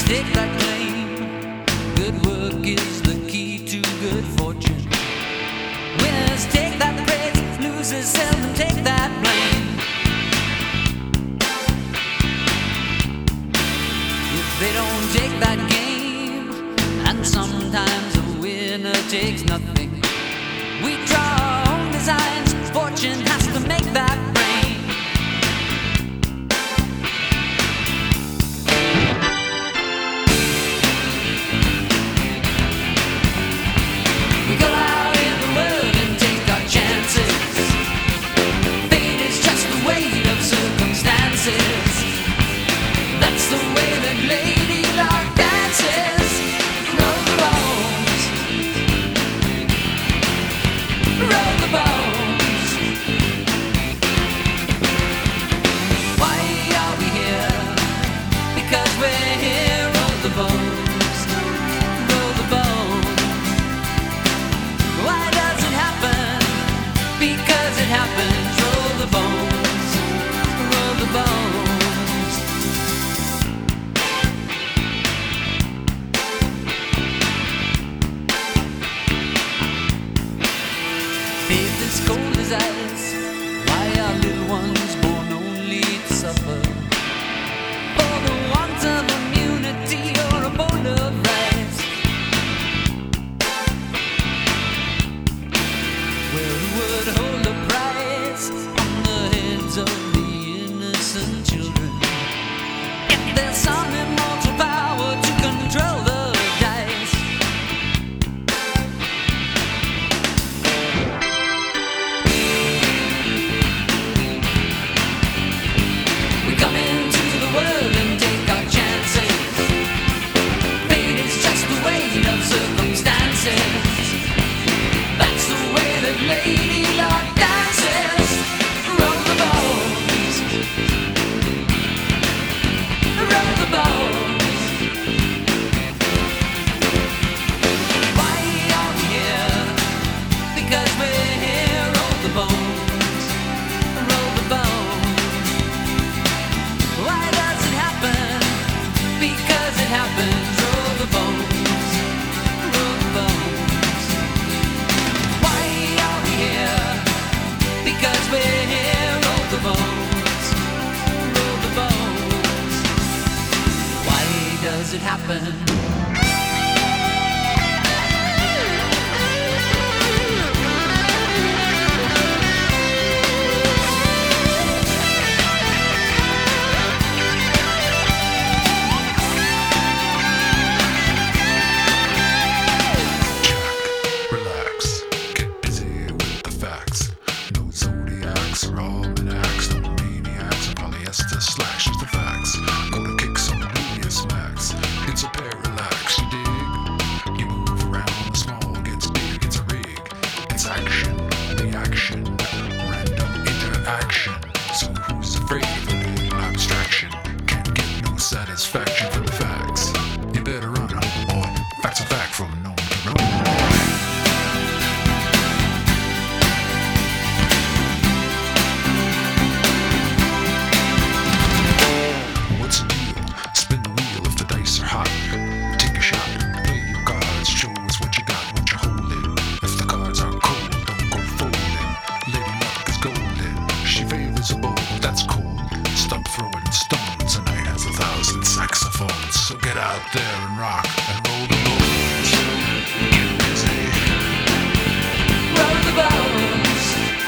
take that claim. Good work is the key to good fortune. Winners take that praise, losers seldom take that blame. If they don't take that game, and sometimes a winner takes nothing, we draw our own designs, fortune has to make that brain. We go out in the world and take our chances. Fate is just the weight of circumstances. That's the way that Lady Luck dances. Roll the bones, roll the bones. Why are we here? Because we're here. Roll the bones, roll the bones. Why does it happen? Because it happens. Roll the bones, roll the bones. Faith is cold as ice. Why are little ones born only to suffer? For the want of immunity or a bowl of rice. Well, who would hold a price on the heads of the innocent children? If there's some immortal power to control the dice. We come into the world and take our chances. Fate is just the weight of circumstances. That's the way that Lady Luck dances. Roll the bones, roll the bones. Why are we here? Because we're here. Roll the bones, roll the bones. Why does it happen? Because it happens. Roll the bones, roll the bones. Why are we here? Because we're here. Roll the bones, roll the bones. Why does it happen? Relax, get busy with the facts. No zodiacs or almanacs, no maniacs or polyester slacks, just the facts. Gonna kick some Julius Max. It's a parallax, you dig? You move around, the small gets big, it's a rig. It's action, reaction, random interaction. So who's afraid of a little abstraction? Can't get no satisfaction from the facts. You better run, homeboy. Facts are fact from known to known. What's the deal? Spin the wheel if the dice are hot. Take a shot, play your cards, show us what you got, what you're holding. If the cards are cold, don't go folding. Lady Luck is golden, she favors a bold, that's cold. Stop throwing stones, a night has 1,000 saxophones. So get out there and rock and roll the bones. Get busy. Roll the bones.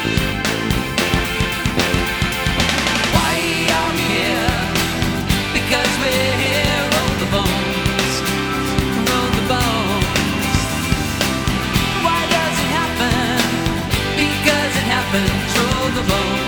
Why are we here? Because we're here. Roll the bones, roll the bones. Why does it happen? Because it happens. Roll the bones.